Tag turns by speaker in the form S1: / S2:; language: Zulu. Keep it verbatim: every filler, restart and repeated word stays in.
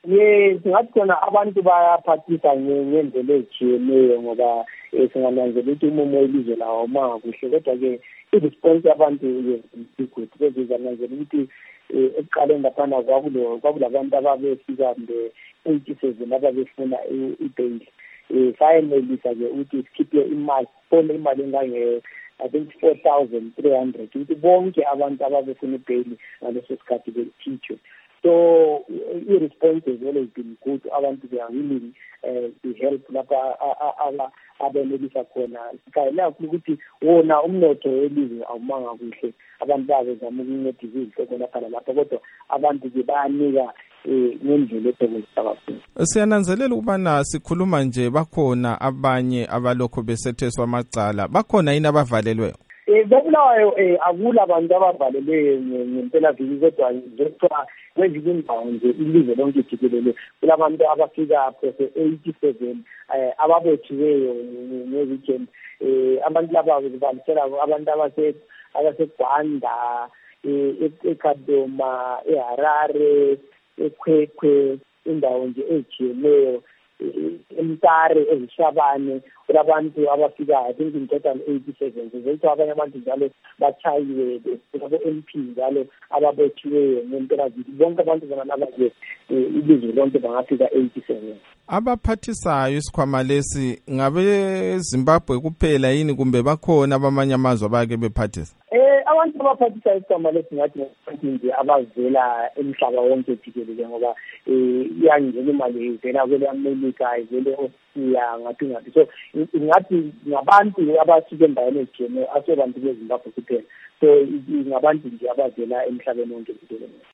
S1: Ye singathi khona abantu bayaphathisa ngendlela ezitshiyeneyo ngoba singananzela ukuthi umumo welizwe lawo mangakuhle, kodwa-ke i-response yabantu good bezizananzela ukuthi ekuqaleni laphana kwakulabantu ababefika mbe eighty-seven ababefuna ibheyili. Sayenelisa-ke ukuthi sikhiphe imali, sifone imali engange I think four thousand three hundred ukuthi bonke abantu ababefuna ibheyili ngaleso sikhathi bethithwe. So i-response has always been good. Abantu they are willing uh, to help lapha abenelisa khona. Kayela ukuthi wona umnotho welizwe awumanga kuhle, abantu bazama ukuncedisa izihloko lapha lapha, kodwa abantu ke bayanika ngendlela ethokozisa kakhulu.
S2: Siyananzelela ukubana sikhuluma nje bakhona abanye abalokho besetheswa amacala, bakhona yini abavalelweyo?
S1: Eh bekulayo akula abantu abavalelwe ngempela viki, kodwa njengoba kwezinye indawo nje ilizwe lonke jikelele kulabantu abafika phose eighty-seven ababothiweyo ngeweekend. Abantu laba bezibalisela abantu abase abaseGwanda, eKadoma, eHarare, eKwekwe, indawo nje ejiyeneyo, eMtare, eZishabane, kulabantu abafika I think in total eighty-seven. Zethu abanye abantu njalo bachayiwe labo M P njalo ababothiweyo ngempela viki. Bonke abantu banalaba nje ilizwe lonke bangafika eighty-seven.
S2: Abaphathisayo isikhwama lesi ngabe Zimbabwe kuphela yini kumbe bakhona abamanye amazwe abake bephathisa?
S1: Eh abantu abaphathisa isikhwama lesi ngathi ngabantu nje abavela emhlaba wonke jikelele, ngoba eh iyangena imali ivela kwele America, ivele eAustralia, ngathi ngathi. So ngathi ngabantu abasuke endaweni ejene asobantu beZimbabwe kuphela. So ngabantu nje abavela emhlabeni wonke jikelele.